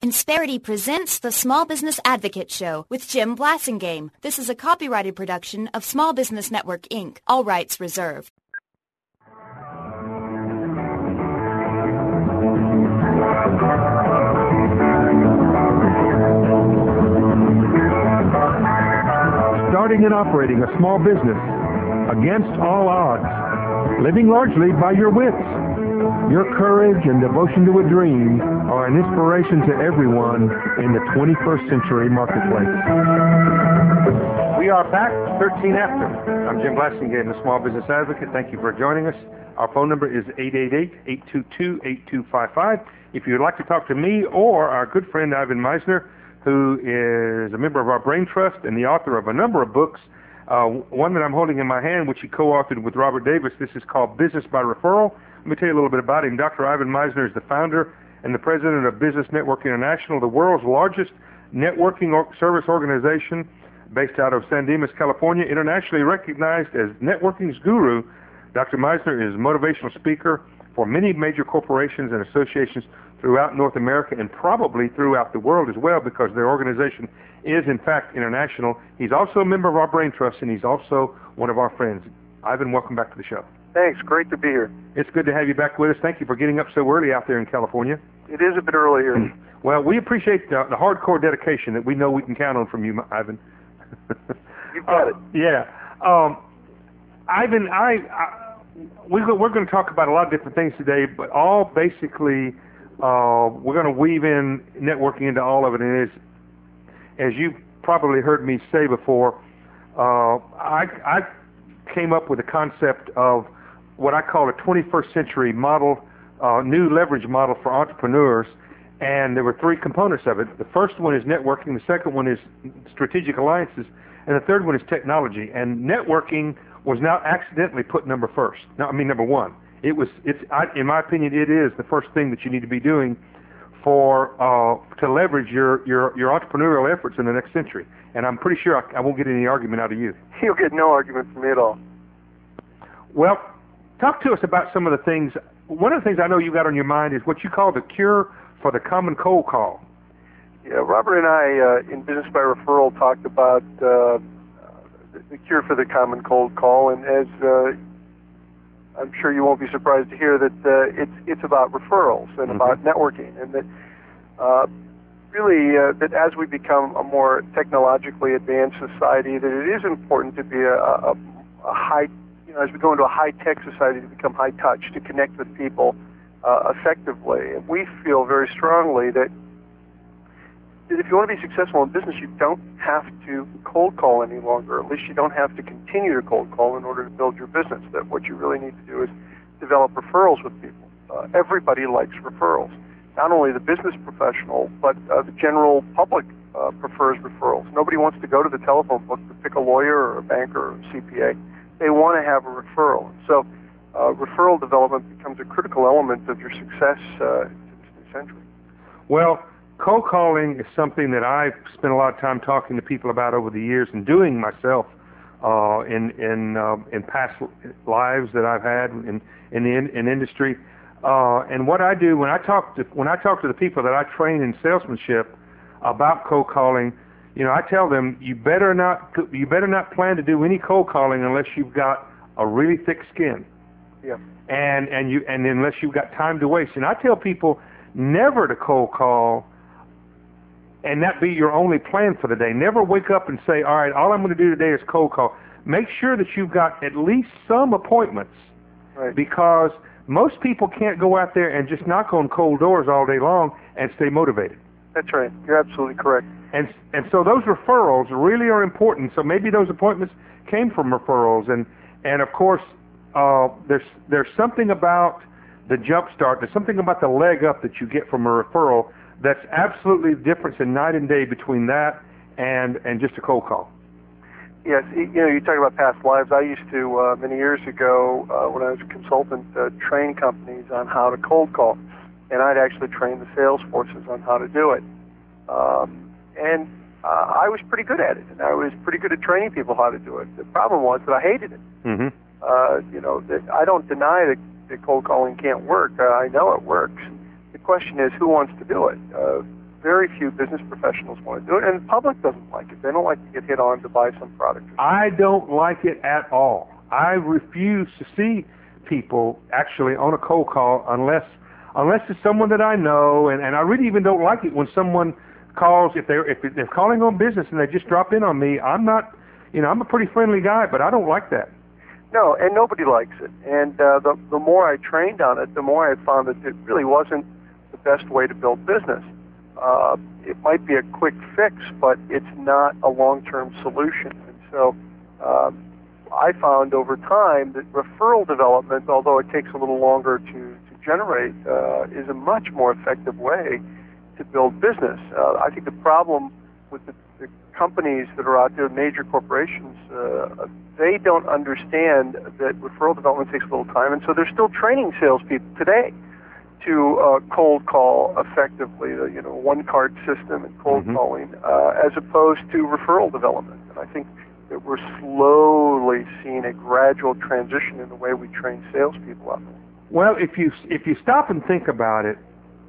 Insperity presents the Small Business Advocate Show with Jim Blasingame. This is a copyrighted production of Small Business Network, Inc., all rights reserved. Starting and operating a small business against all odds, living largely by your wits. Your courage and devotion to a dream are an inspiration to everyone in the 21st century marketplace. We are back 13 after. I'm Jim Blasingame, the Small Business Advocate. Thank you for joining us. Our phone number is 888-822-8255. If you'd like to talk to me or our good friend Ivan Misner, who is a member of our Brain Trust and the author of a number of books, one that I'm holding in my hand, which he co-authored with Robert Davis. This is called Business by Referral. Let me tell you a little bit about him. Dr. Ivan Misner is the founder and the president of Business Network International, the world's largest networking service organization based out of San Dimas, California, internationally recognized as networking's guru. Dr. Misner is a motivational speaker for many major corporations and associations throughout North America and probably throughout the world as well, because their organization is, in fact, international. He's also a member of our Brain Trust, and he's also one of our friends. Ivan, welcome back to the show. Thanks. Great to be here. It's good to have you back with us. Thank you for getting up so early out there in California. It is a bit early here. Well, we appreciate the hardcore dedication that we know we can count on from you, Ivan. You've got it. Yeah. Ivan, we're going to talk about a lot of different things today, but all basically we're going to weave in networking into all of it. And as you've probably heard me say before, I came up with a concept of what I call a 21st century model, new leverage model for entrepreneurs, and there were three components of it. The first one is networking, the second one is strategic alliances, and the third one is technology. And networking was now accidentally put number one. In my opinion, it is the first thing that you need to be doing to leverage your entrepreneurial efforts in the next century. And I'm pretty sure I won't get any argument out of you. You'll get no argument from me at all. Well, talk to us about some of the things. One of the things I know you got on your mind is what you call the cure for the common cold call. Yeah, Robert and I, in Business by Referral, talked about the cure for the common cold call, and as I'm sure you won't be surprised to hear that it's about referrals and about networking, and that that as we become a more technologically advanced society, that it is important to be a high, as we go into a high-tech society, to become high-touch, to connect with people effectively. And we feel very strongly that if you want to be successful in business, you don't have to cold call any longer. At least you don't have to continue to cold call in order to build your business. That what you really need to do is develop referrals with people. Everybody likes referrals. Not only the business professional, but the general public prefers referrals. Nobody wants to go to the telephone book to pick a lawyer or a banker or a CPA. They want to have a referral. So referral development becomes a critical element of your success in this century. Well, cold calling is something that I've spent a lot of time talking to people about over the years and doing myself in past lives that I've had in industry. And what I do when I talk to the people that I train in salesmanship about cold calling, I tell them you better not plan to do any cold calling unless you've got a really thick skin. Yeah. And unless you've got time to waste. And I tell people never to cold call and that be your only plan for the day. Never wake up and say, all right, all I'm going to do today is cold call. Make sure that you've got at least some appointments, right? Because most people can't go out there and just knock on cold doors all day long and stay motivated. That's right. You're absolutely correct. And so those referrals really are important. So maybe those appointments came from referrals. And of course, there's something about the jump start. There's something about the leg up that you get from a referral that's absolutely the difference in night and day between that and just a cold call. Yes, you talk about past lives. I used to, many years ago, when I was a consultant, train companies on how to cold call. And I'd actually train the sales forces on how to do it. And I was pretty good at it, and I was pretty good at training people how to do it. The problem was that I hated it. Mm-hmm. I don't deny that cold calling can't work. I know it works. The question is, who wants to do it? very few business professionals want to do it, and the public doesn't like it. They don't like to get hit on to buy some product. I don't like it at all. I refuse to see people actually on a cold call unless it's someone that I know, and I really even don't like it when someone calls if they're calling on business and they just drop in on me. I'm not, I'm a pretty friendly guy, but I don't like that. No, and nobody likes it. And the more I trained on it, the more I found that it really wasn't the best way to build business. It might be a quick fix, but it's not a long-term solution. And so I found over time that referral development, although it takes a little longer to generate, is a much more effective way to build business. I think the problem with the companies that are out there, major corporations, they don't understand that referral development takes a little time, and so they're still training salespeople today to cold call effectively, one-card system and cold calling, as opposed to referral development. And I think that we're slowly seeing a gradual transition in the way we train salespeople out there. Well, if you stop and think about it,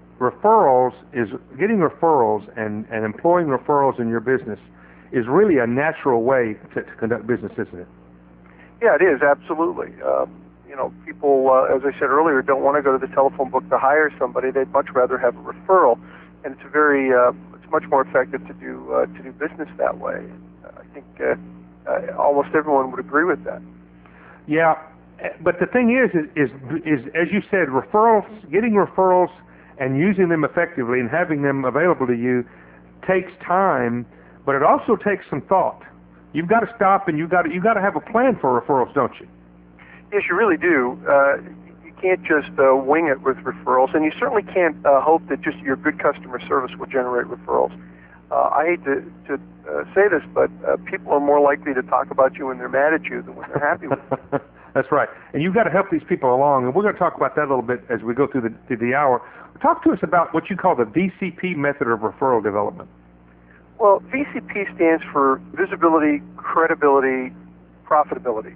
getting referrals and employing referrals in your business is really a natural way to conduct business, isn't it? Yeah, it is, absolutely. People, as I said earlier, don't want to go to the telephone book to hire somebody. They'd much rather have a referral, and it's much more effective to do business that way. I think almost everyone would agree with that. Yeah, but the thing is as you said, getting referrals and using them effectively and having them available to you takes time, but it also takes some thought. You've got to stop and you've got to have a plan for referrals, don't you? Yes, you really do. You can't just wing it with referrals, and you certainly can't hope that just your good customer service will generate referrals. I hate to say this, but people are more likely to talk about you when they're mad at you than when they're happy with you. That's right. And you've got to help these people along, and we're going to talk about that a little bit as we go through the hour. Talk to us about what you call the VCP method of referral development. Well, VCP stands for visibility, credibility, profitability.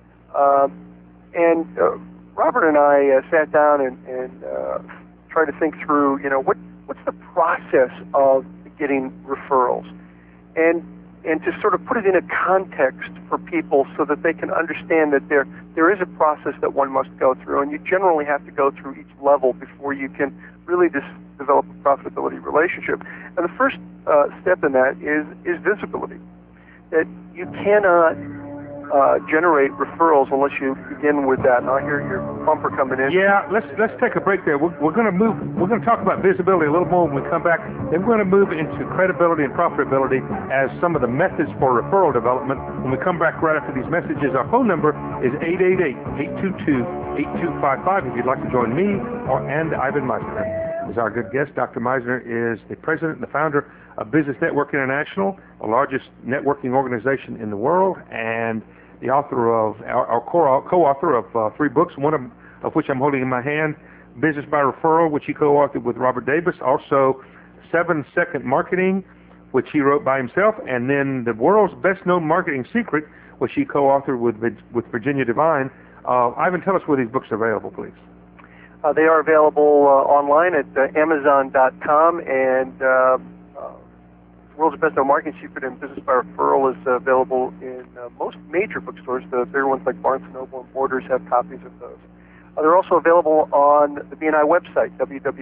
And Robert and I sat down and tried to think through, what's the process of getting referrals, and to sort of put it in a context for people so that they can understand that there is a process that one must go through, and you generally have to go through each level before you can really develop a profitability relationship. And the first step in that is visibility. That you cannot generate referrals unless you begin with that. And I hear your bumper coming in. Yeah, let's take a break there. We're going to move. We're going to talk about visibility a little more when we come back. Then we're going to move into credibility and profitability as some of the methods for referral development. When we come back right after these messages, our phone number is 888-822-8255. If you'd like to join me and Ivan Misner. As our good guest, Dr. Misner is the president and the founder of Business Network International, the largest networking organization in the world, and the author of our co-author of 3 books, one of which I'm holding in my hand, Business by Referral, which he co-authored with Robert Davis, also 7-Second Marketing, which he wrote by himself, and then the world's best-known marketing secret, which he co-authored with Virginia Devine. Ivan, tell us where these books are available, please. They are available online at Amazon.com, and World's Best Known Marketing Secret and Business by Referral is available in most major bookstores. The bigger ones like Barnes & Noble and Borders have copies of those. They're also available on the BNI website,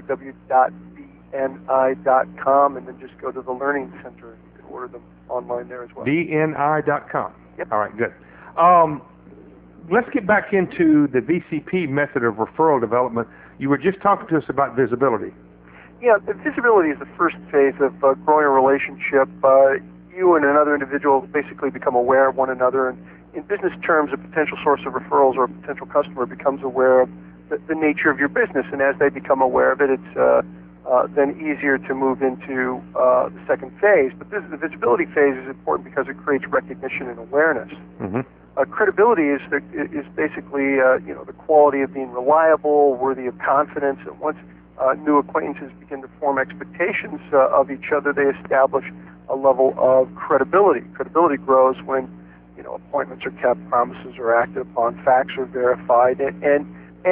www.bni.com, and then just go to the Learning Center and you can order them online there as well. BNI.com. Yep. All right, good. Let's get back into the VCP method of referral development. You were just talking to us about visibility. Yeah, the visibility is the first phase of growing a relationship. You and another individual basically become aware of one another, and in business terms, a potential source of referrals or a potential customer becomes aware of the nature of your business, and as they become aware of it, it's then easier to move into the second phase. But the visibility phase is important because it creates recognition and awareness. Mm-hmm. Credibility is basically the quality of being reliable, worthy of confidence, and once new acquaintances begin to form expectations of each other, they establish a level of credibility. Credibility grows when appointments are kept, promises are acted upon, facts are verified, and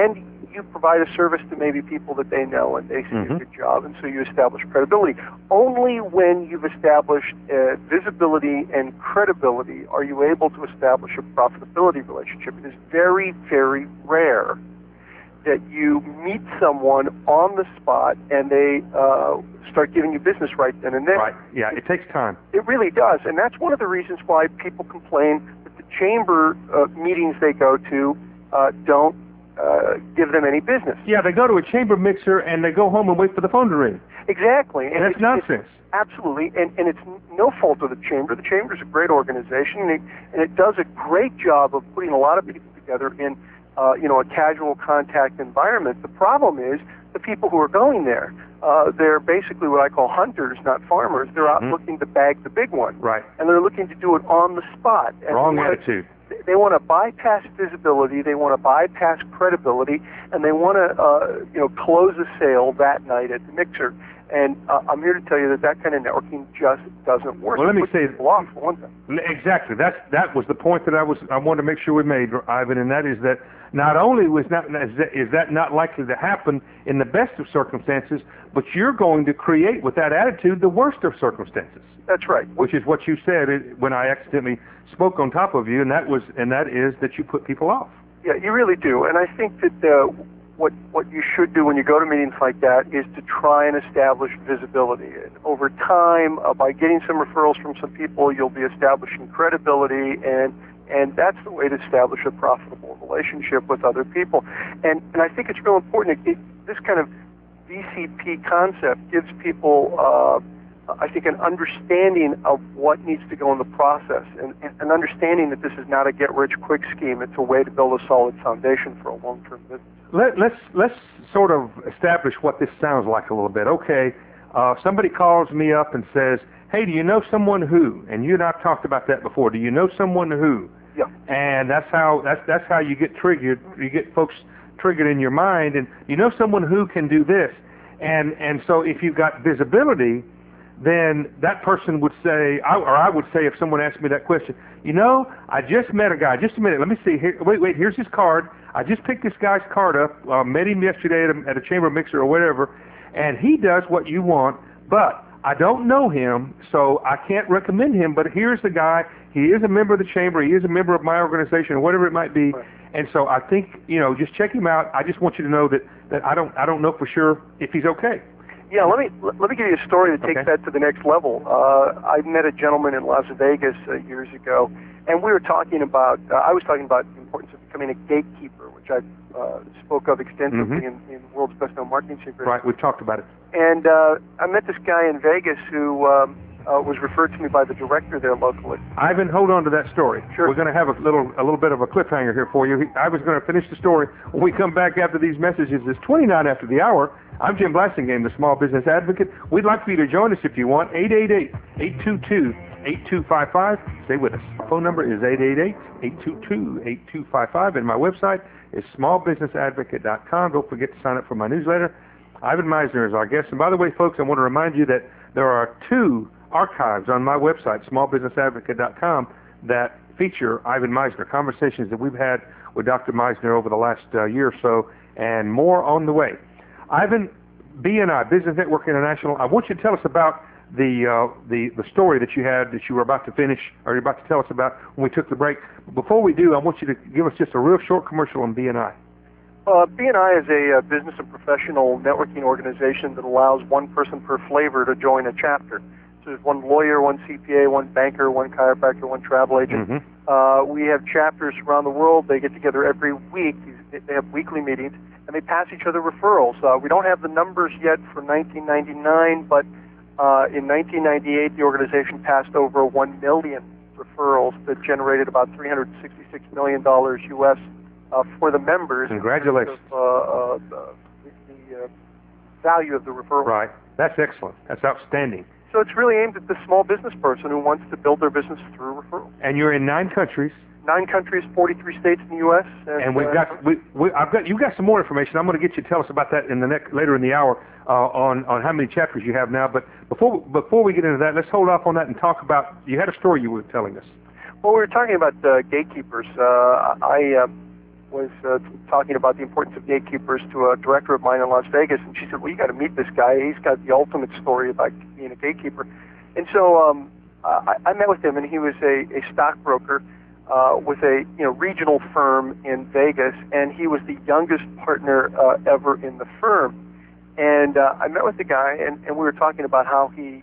you provide a service to maybe people that they know and they see Mm-hmm. a good job, and so you establish credibility. Only when you've established visibility and credibility are you able to establish a profitability relationship. It is very, very rare that you meet someone on the spot and they start giving you business right then and there. Right. Yeah, it takes time. It really does, and that's one of the reasons why people complain that the chamber meetings they go to don't give them any business. Yeah, they go to a chamber mixer and they go home and wait for the phone to ring. Exactly. And that's nonsense. Absolutely, and it's no fault of the chamber. The chamber is a great organization, and it does a great job of putting a lot of people together in a casual contact environment. The problem is the people who are going there. They're basically what I call hunters, not farmers. They're out looking to bag the big one. Right. And they're looking to do it on the spot. And Wrong attitude. They want to bypass visibility, they want to bypass credibility, and they want to close a sale that night at the mixer. And I'm here to tell you that kind of networking just doesn't work. Well, let me say off for one thing. Exactly. That was the point that I wanted to make sure we made, Ivan, and that is that not only is that not likely to happen in the best of circumstances, but you're going to create with that attitude the worst of circumstances. That's right. Which is what you said when I accidentally spoke on top of you, and that is that you put people off. Yeah, you really do. And I think that what you should do when you go to meetings like that is to try and establish visibility. And over time, by getting some referrals from some people, you'll be establishing credibility, and that's the way to establish a profitable relationship with other people. And I think it's real important. This kind of VCP concept gives people, I think, an understanding of what needs to go in the process, and an understanding that this is not a get-rich-quick scheme. It's a way to build a solid foundation for a long-term business. Let's sort of establish what this sounds like a little bit. Okay, somebody calls me up and says, "Hey, do you know someone who?" And you and I've talked about that before. Do you know someone who? Yeah. And that's how you get triggered. You get folks triggered in your mind, and you know someone who can do this. And so if you've got visibility, then that person would say, or I would say, if someone asked me that question, I just met a guy. Just a minute. Let me see. Here, wait. Here's his card. I just picked this guy's card up. Met him yesterday at a chamber mixer or whatever, and he does what you want, but I don't know him, so I can't recommend him. But here's the guy. He is a member of the chamber. He is a member of my organization, or whatever it might be. Right. And so I think just check him out. I just want you to know that I don't know for sure if he's okay. Yeah, let me give you a story that takes that to the next level. I met a gentleman in Las Vegas years ago, and we were talking about. I was talking about the importance of becoming a gatekeeper, which I spoke of extensively in World's Best Known Marketing Secrets. Right, we've talked about it. And I met this guy in Vegas who was referred to me by the director there locally. Ivan, hold on to that story. Sure. We're going to have a little bit of a cliffhanger here for you. I was going to finish the story when we come back after these messages. It's 29 after the hour. I'm Jim Blasingame, the Small Business Advocate. We'd like for you to join us if you want. 888-822-8255. Stay with us. Our phone number is 888-822-8255, and my website is smallbusinessadvocate.com. Don't forget to sign up for my newsletter. Ivan Misner is our guest. And by the way, folks, I want to remind you that there are 2 archives on my website, smallbusinessadvocate.com, that feature Ivan Misner, conversations that we've had with Dr. Misner over the last year or so, and more on the way. Ivan, BNI, Business Network International, I want you to tell us about the story that you had that you were about to finish, or you're about to tell us about when we took the break. Before we do, I want you to give us just a real short commercial on BNI. BNI is a business and professional networking organization that allows one person per flavor to join a chapter. So there's one lawyer, one CPA, one banker, one chiropractor, one travel agent. Mm-hmm. We have chapters around the world. They get together every week. They have weekly meetings, and they pass each other referrals. We don't have the numbers yet for 1999, but in 1998, the organization passed over 1 million referrals that generated about $366 million U.S. For the members. Congratulations. Of, the value of the referral. Right. That's excellent. That's outstanding. So it's really aimed at the small business person who wants to build their business through referrals. And you're in 9 countries. 9 countries, 43 states in the U.S. And you've got some more information. I'm going to get you to tell us about that later in the hour on how many chapters you have now. But before we get into that, let's hold off on that and talk about. You had a story you were telling us. Well, we were talking about gatekeepers. was talking about the importance of gatekeepers to a director of mine in Las Vegas, and she said, "Well, you got to meet this guy. He's got the ultimate story about being a gatekeeper." And so I met with him, and he was a stockbroker with a regional firm in Vegas, and he was the youngest partner ever in the firm. And I met with the guy, and we were talking about how he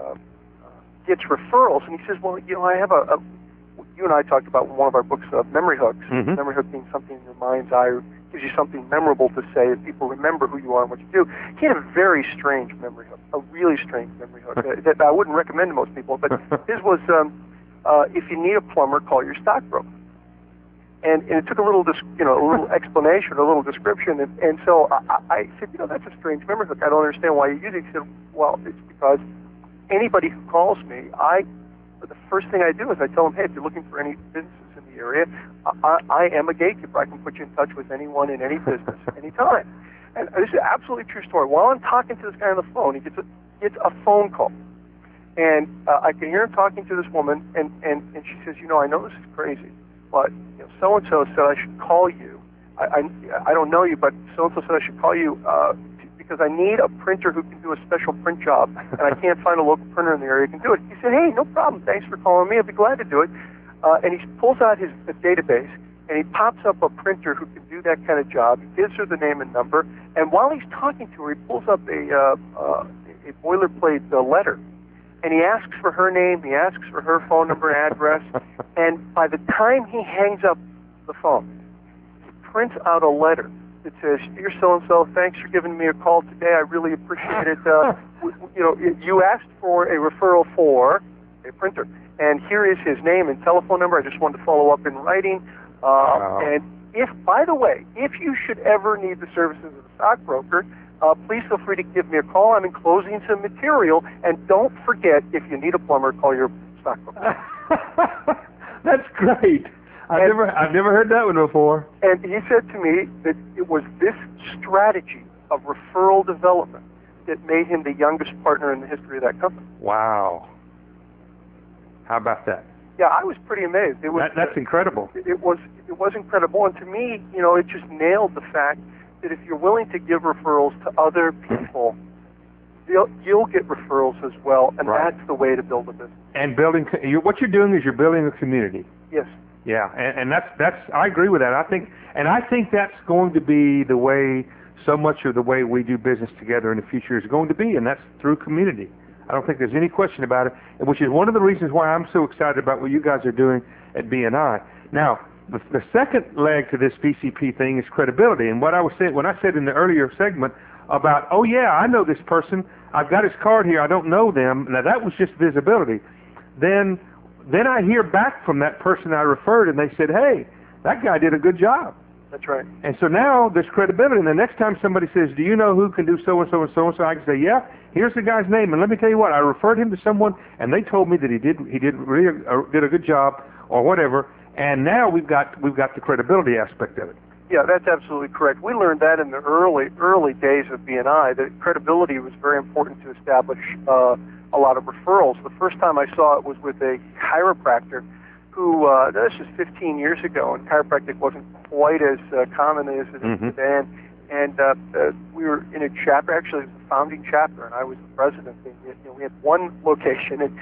gets referrals, and he says, "Well, I have a you and I talked about one of our books, Memory Hooks. Mm-hmm. Memory Hook being something in your mind's eye, gives you something memorable to say, and people remember who you are and what you do." He had a very strange memory hook, a really strange memory hook that I wouldn't recommend to most people. But his was, if you need a plumber, call your stockbroker. And it took a little, a little explanation, a little description, and so I said, that's a strange memory hook. I don't understand why you use it. He said, well, it's because anybody who calls me, the first thing I do is I tell them, hey, if you're looking for any businesses in the area, I am a gatekeeper. I can put you in touch with anyone in any business anytime. And this is an absolutely true story. While I'm talking to this guy on the phone, he gets a phone call. And I can hear him talking to this woman, and she says, I know this is crazy, but so-and-so said I should call you. I don't know you, but so-and-so said I should call you because I need a printer who can do a special print job, and I can't find a local printer in the area who can do it. He said, hey, no problem. Thanks for calling me. I'd be glad to do it. And he pulls out his database, and he pops up a printer who can do that kind of job. He gives her the name and number, and while he's talking to her, he pulls up a boilerplate letter, and he asks for her name, he asks for her phone number and address, and by the time he hangs up the phone, he prints out a letter that says, "Dear so-and-so, thanks for giving me a call today. I really appreciate it. You asked for a referral for a printer, and here is his name and telephone number. I just wanted to follow up in writing. Wow. And by the way, if you should ever need the services of a stockbroker, please feel free to give me a call. I'm enclosing some material, and don't forget, if you need a plumber, call your stockbroker." That's great. I've never heard that one before. And he said to me that it was this strategy of referral development that made him the youngest partner in the history of that company. Wow. How about that? Yeah, I was pretty amazed. It was that's incredible. It was incredible, and to me, it just nailed the fact that if you're willing to give referrals to other people, you'll get referrals as well, and right. That's the way to build a business. And what you're doing is you're building a community. Yes. Yeah, and that's I agree with that. I think that's going to be the way so much of the way we do business together in the future is going to be, and that's through community. I don't think there's any question about it, which is one of the reasons why I'm so excited about what you guys are doing at BNI. Now, the second leg to this PCP thing is credibility, and what I was saying when I said in the earlier segment about, oh yeah, I know this person, I've got his card here, I don't know them. Now that was just visibility. Then I hear back from that person I referred, and they said, hey, that guy did a good job. That's right. And so now there's credibility, and the next time somebody says, do you know who can do so-and-so and so-and-so, I can say, yeah, here's the guy's name, and let me tell you what, I referred him to someone, and they told me that he did a good job, or whatever, and now we've got the credibility aspect of it. Yeah, that's absolutely correct. We learned that in the early days of BNI, that credibility was very important to establish a lot of referrals. The first time I saw it was with a chiropractor who, this was 15 years ago, and chiropractic wasn't quite as common as it is today. And we were in a chapter, actually it was the founding chapter, and I was the president. And, we had one location, and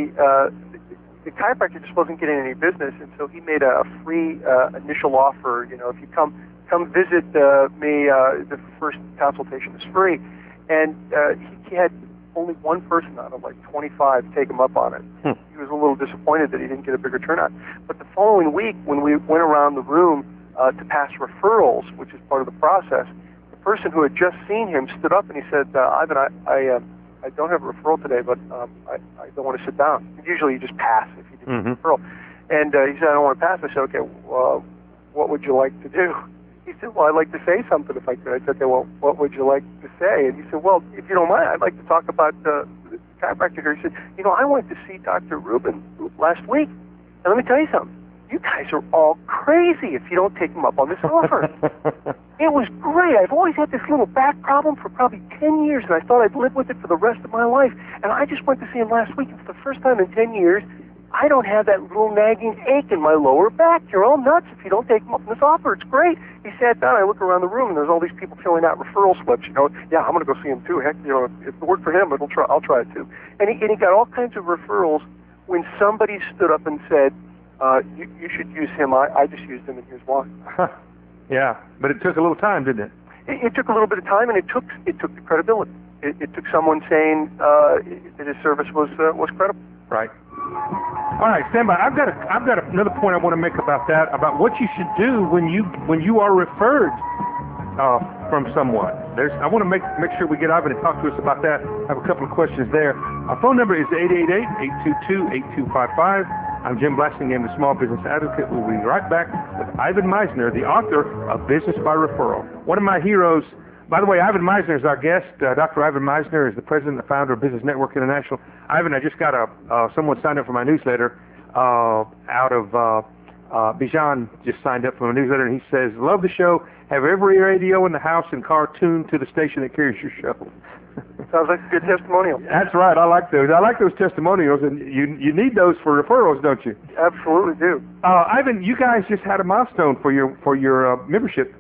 the chiropractor just wasn't getting any business, and so he made a free initial offer. If you come visit me, the first consultation is free. And he had only one person out of like 25 take him up on it. He was a little disappointed that he didn't get a bigger turnout. But the following week, when we went around the room to pass referrals, which is part of the process, the person who had just seen him stood up and he said, Ivan, I don't have a referral today, but I don't want to sit down. Usually you just pass if you didn't get a referral. And he said, I don't want to pass. I said, okay, well, what would you like to do? He said, well, I'd like to say something if I could. I said, okay, well, what would you like to say? And he said, well, if you don't mind, I'd like to talk about the chiropractor here. He said, I went to see Dr. Rubin last week, and let me tell you something. You guys are all crazy if you don't take him up on this offer. It was great. I've always had this little back problem for probably 10 years, and I thought I'd live with it for the rest of my life. And I just went to see him last week. It's the first time in 10 years I don't have that little nagging ache in my lower back. You're all nuts if you don't take him up on this offer. It's great. He sat down. I look around the room, and there's all these people filling out referral slips. Yeah, I'm going to go see him too. Heck, if it worked for him, I'll try it too. And he got all kinds of referrals when somebody stood up and said, you should use him. I just used him, and here's why. Yeah, but it took a little time, didn't it? It took a little bit of time, and it took the credibility. It took someone saying that his service was credible. Right. All right, stand by. I've got another point I want to make about that, about what you should do when you are referred from someone. I want to make sure we get Ivan to talk to us about that. I have a couple of questions there. Our phone number is 888-822-8255. I'm Jim Blasingame, the Small Business Advocate. We'll be right back with Ivan Misner, the author of Business by Referral. One of my heroes. By the way, Ivan Misner is our guest. Dr. Ivan Misner is the president and founder of Business Network International. Ivan, I just got someone signed up for my newsletter out of Bijan just signed up for my newsletter, and he says, love the show. Have every radio in the house and car tuned to the station that carries your show. Sounds like a good testimonial. That's right. I like those. I like those testimonials, and you need those for referrals, don't you? Absolutely do. Ivan, you guys just had a milestone for your membership,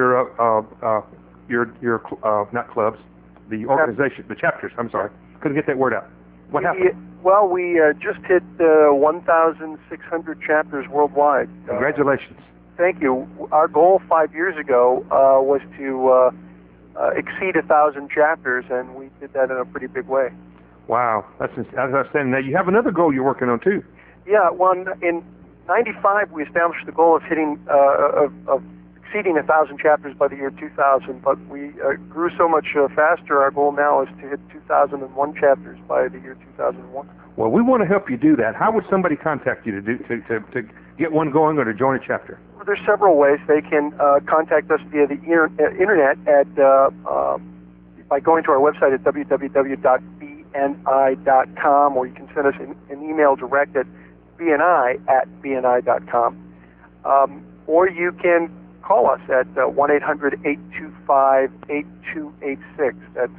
not clubs, the organization, the chapters. I'm sorry, couldn't get that word out. What happened? Well, we just hit 1,600 chapters worldwide. Congratulations. Thank you. Our goal 5 years ago was to exceed 1,000 chapters, and we did that in a pretty big way. Wow, that's outstanding. Now, you have another goal you're working on, too. Yeah, well, in 95, we established the goal of hitting of exceeding 1,000 chapters by the year 2000, but we grew so much faster. Our goal now is to hit 2,001 chapters by the year 2001. Well, we want to help you do that. How would somebody contact you to get one going or to join a chapter? Well, there's several ways. They can contact us via the internet by going to our website at www.bni.com, or you can send us an email direct at bni@bni.com. Or you can call us at 1-800-825-8286. That's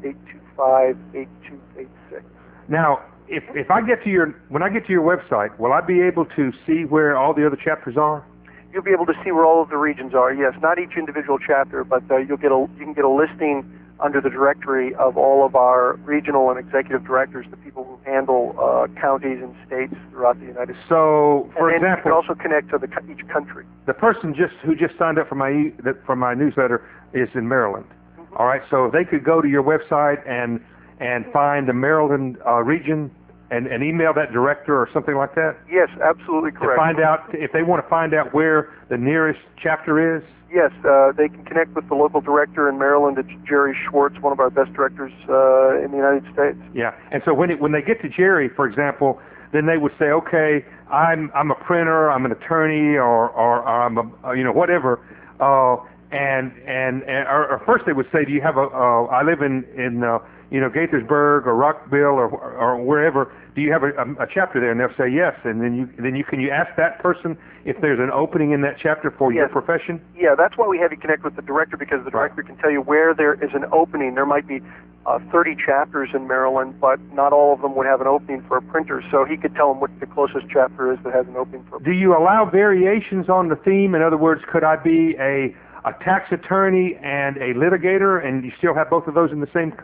825-8286. Now, if I get to when I get to your website, will I be able to see where all the other chapters are? You'll be able to see where all of the regions are. Yes, not each individual chapter, but you can get a listing under the directory of all of our regional and executive directors, the people who handle counties and states throughout the United States. So, for example, you can also connect to each country. The person who just signed up for my newsletter is in Maryland. Mm-hmm. All right, so they could go to your website and find the Maryland region and email that director or something like that? Yes, absolutely correct. To find out, if they want to find out where the nearest chapter is? Yes, they can connect with the local director in Maryland. It's Jerry Schwartz, one of our best directors in the United States. Yeah, and so when they get to Jerry, for example, then they would say, okay, I'm a printer, I'm an attorney, or I'm a whatever, or first they would say, do you have I live in Gaithersburg or Rockville or wherever. Do you have a chapter there? And they'll say yes. And then you ask that person if there's an opening in that chapter for your profession? Yeah, that's why we have you connect with the director, because the director can tell you where there is an opening. There might be 30 chapters in Maryland, but not all of them would have an opening for a printer. So he could tell them what the closest chapter is that has an opening for a printer. Do you allow variations on the theme? In other words, could I be a tax attorney and a litigator, and you still have both of those in the same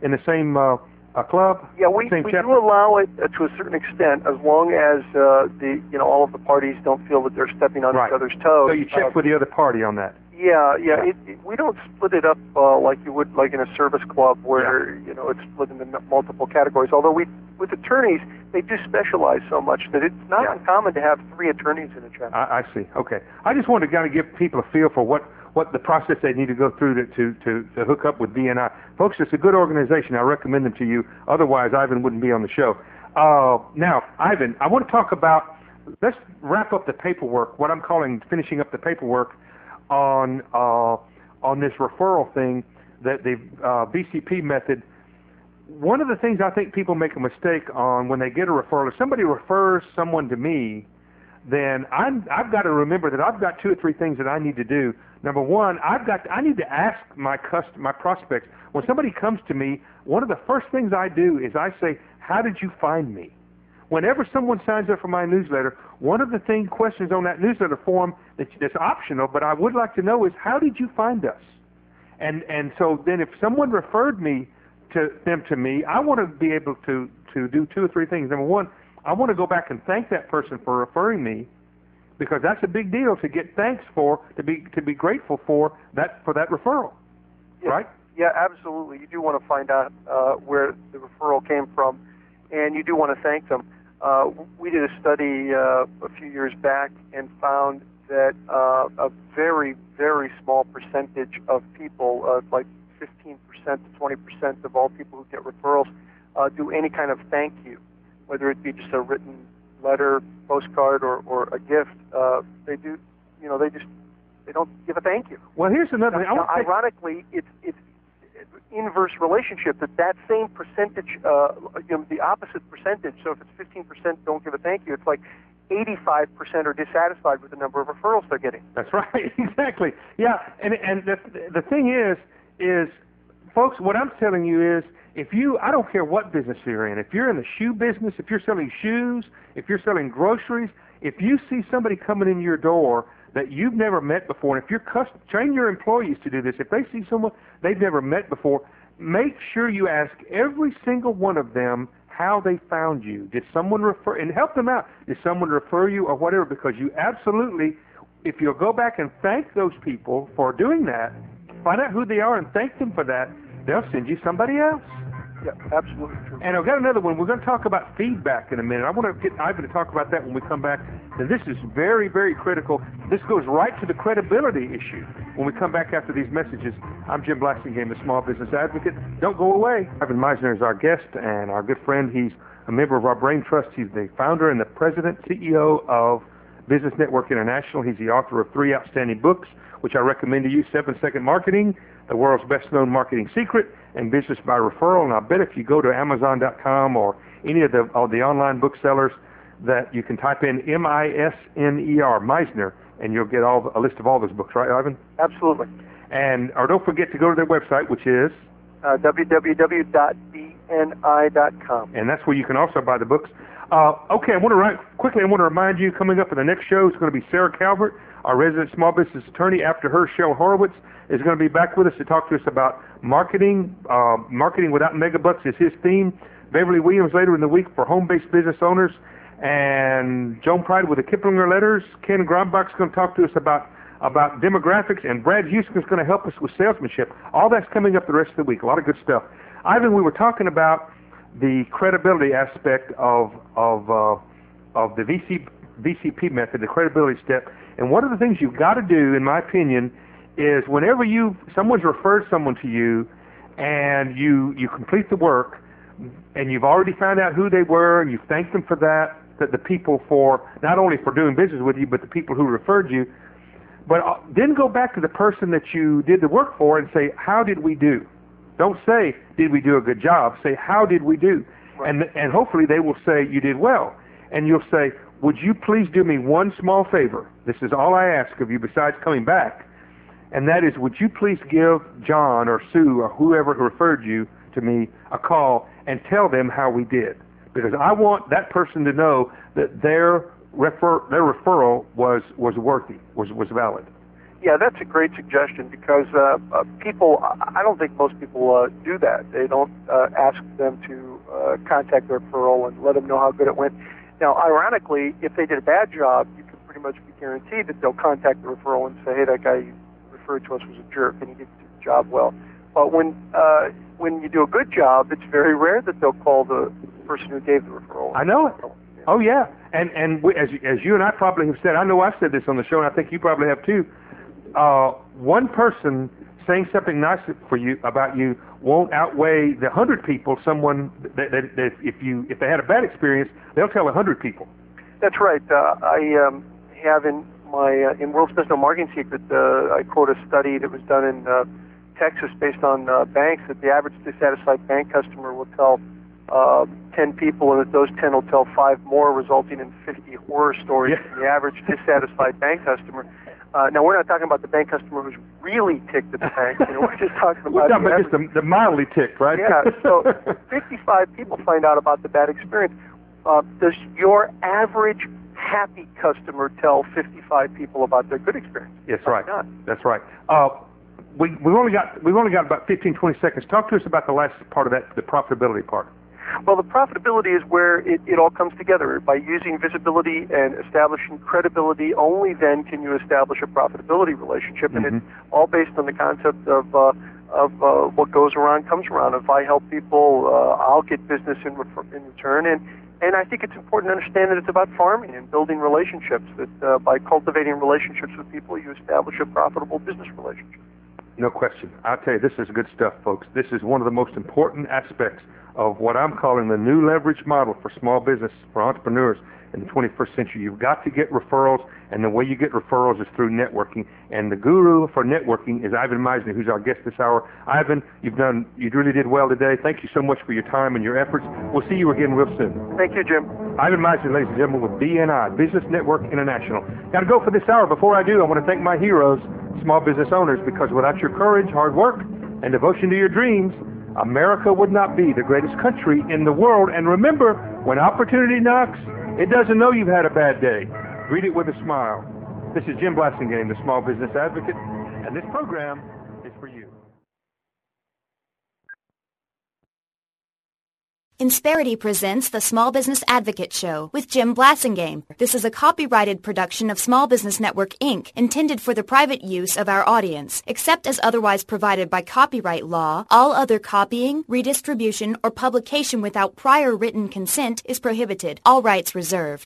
club? Yeah, we do allow it to a certain extent, as long as all of the parties don't feel that they're stepping on each other's toes. So you check with the other party on that. Yeah. We don't split it up like you would like in a service club where it's split into multiple categories. Although with attorneys, they do specialize so much that it's not uncommon to have 3 attorneys in a chapter. I see. Okay. I just wanted to kind of give people a feel for what the process they need to go through to hook up with BNI. Folks, it's a good organization. I recommend them to you. Otherwise, Ivan wouldn't be on the show. Now, Ivan, I want to talk about, let's wrap up the paperwork, what I'm calling finishing up the paperwork on this referral thing, that the BCP method. One of the things I think people make a mistake on when they get a referral, if somebody refers someone to me, then I've got to remember that I've got 2 or 3 things that I need to do. Number one, I need to ask my prospects. When somebody comes to me, one of the first things I do is I say, how did you find me? whenever someone signs up for my newsletter, one of the questions on that newsletter form that's optional, but I would like to know is, how did you find us? And so then if someone referred them to me, I want to be able to do two or three things. Number one, I want to go back and thank that person for referring me, because that's a big deal to get thanks for, to be grateful for that referral, yeah, right? Yeah, absolutely. You do want to find out where the referral came from, and you do want to thank them. We did a study a few years back and found that a very, very small percentage of people, like 15% to 20% of all people who get referrals, do any kind of thank you, whether it be just a written letter, postcard, or a gift. They do, they don't give a thank you. Well, here's another thing. Ironically, it's inverse relationship, that same percentage, the opposite percentage. So if it's 15% don't give a thank you, it's like 85% are dissatisfied with the number of referrals they're getting. That's right, exactly. Yeah, and the thing is, folks, what I'm telling you is, I don't care what business you're in, if you're in the shoe business, if you're selling shoes, if you're selling groceries, if you see somebody coming in your door that you've never met before, and if you're train your employees to do this, if they see someone they've never met before, make sure you ask every single one of them how they found you. Did someone refer, and help them out. Did someone refer you or whatever? Because you absolutely, if you'll go back and thank those people for doing that, find out who they are and thank them for that, they'll send you somebody else. Yeah, absolutely true. And I've got another one. We're going to talk about feedback in a minute. I want to get Ivan to talk about that when we come back. And this is very, very critical. This goes right to the credibility issue when we come back after these messages. I'm Jim Blassingame, the Small Business Advocate. Don't go away. Ivan Misner is our guest and our good friend. He's a member of our Brain Trust. He's the founder and the president, CEO of Business Network International. He's the author of 3 outstanding books, which I recommend to you: 7-Second Marketing, The World's Best-Known Marketing Secret, and Business by Referral. And I bet if you go to Amazon.com or any of the online booksellers, that you can type in M-I-S-N-E-R, Misner, and you'll get a list of all those books, right, Ivan? Absolutely. Or don't forget to go to their website, which is www.bni.com. And that's where you can also buy the books. Okay, I want to remind you, coming up in the next show is going to be Sarah Calvert, our resident small business attorney. After her, Cheryl Horowitz is going to be back with us to talk to us about marketing. Marketing without megabucks is his theme. Beverly Williams later in the week for home-based business owners. And Joan Pride with the Kiplinger letters. Ken Grombach is going to talk to us about demographics. And Brad Houston is going to help us with salesmanship. All that's coming up the rest of the week. A lot of good stuff. Ivan, we were talking about the credibility aspect of the VCP method, the credibility step. And one of the things you've got to do, in my opinion, is whenever someone's referred someone to you and you complete the work and you've already found out who they were and you've thanked them for that the people for not only for doing business with you, but the people who referred you, but then go back to the person that you did the work for and say, how did we do? Don't say, did we do a good job? Say, how did we do? Right. And hopefully they will say, you did well. And you'll say, would you please do me one small favor? This is all I ask of you besides coming back. And that is, would you please give John or Sue or whoever referred you to me a call and tell them how we did? Because I want that person to know that their referral was worthy, was valid. Yeah, that's a great suggestion because people, I don't think most people do that. They don't ask them to contact their referral and let them know how good it went. Now, ironically, if they did a bad job, you can pretty much be guaranteed that they'll contact the referral and say, hey, that guy you referred to us was a jerk and he didn't do the job well. But when you do a good job, it's very rare that they'll call the person who gave the referral. I know it. Oh, yeah. And we, as you and I probably have said, I know I've said this on the show, and I think you probably have too, one person saying something nice about you won't outweigh the 100 people. Someone that if they had a bad experience, they'll tell 100 people. That's right. I have in my in World's Best Known Marketing Secret, I quote a study that was done in Texas based on banks, that the average dissatisfied bank customer will tell 10 people, and that those 10 will tell 5 more, resulting in 50 horror stories from the average dissatisfied bank customer. Now, we're not talking about the bank customer who's really ticked at the bank. We're just talking about the mildly ticked, right? Yeah, so 55 people find out about the bad experience. Does your average happy customer tell 55 people about their good experience? That's right. Not. That's right. We've only got about 15, 20 seconds. Talk to us about the last part of that, the profitability part. Well, the profitability is where it all comes together. By using visibility and establishing credibility, only then can you establish a profitability relationship. And it's all based on the concept of what goes around comes around. If I help people, I'll get business in return. And I think it's important to understand that it's about farming and building relationships, that by cultivating relationships with people, you establish a profitable business relationship. No question. I'll tell you, this is good stuff, folks. This is one of the most important aspects of what I'm calling the new leverage model for small business, for entrepreneurs in the 21st century. You've got to get referrals, and the way you get referrals is through networking. And the guru for networking is Ivan Misner, who's our guest this hour. Ivan, you really did well today. Thank you so much for your time and your efforts. We'll see you again real soon. Thank you, Jim. Ivan Misner, ladies and gentlemen, with BNI, Business Network International. Got to go for this hour. Before I do, I want to thank my heroes, small business owners, because without your courage, hard work, and devotion to your dreams, America would not be the greatest country in the world. And remember, when opportunity knocks, it doesn't know you've had a bad day. Greet it with a smile. This is Jim Blasingame, the Small Business Advocate, and this program is for you. Insperity presents the Small Business Advocate Show with Jim Blasingame. This is a copyrighted production of Small Business Network, Inc., intended for the private use of our audience. Except as otherwise provided by copyright law, all other copying, redistribution, or publication without prior written consent is prohibited. All rights reserved.